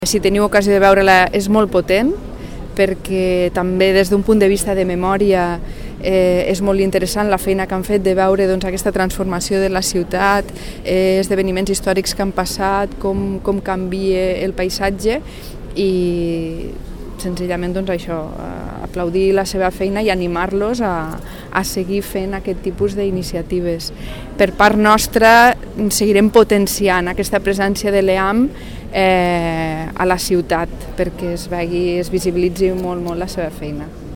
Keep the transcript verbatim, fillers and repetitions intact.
Si teniu ocasió de veure-la, és molt potent, perquè també des d'un punt de vista de memòria eh, és molt interessant la feina que han fet de veure doncs, aquesta transformació de la ciutat, eh, esdeveniments històrics que han passat, com, com canvia el paisatge i senzillament doncs, això, aplaudir la seva feina i animar-los a, a seguir fent aquest tipus d'iniciatives. Per part nostra seguirem potenciant aquesta presència de l'E A M eh, a la ciutat perquè es vegi, es visibilitzi molt, molt la seva feina.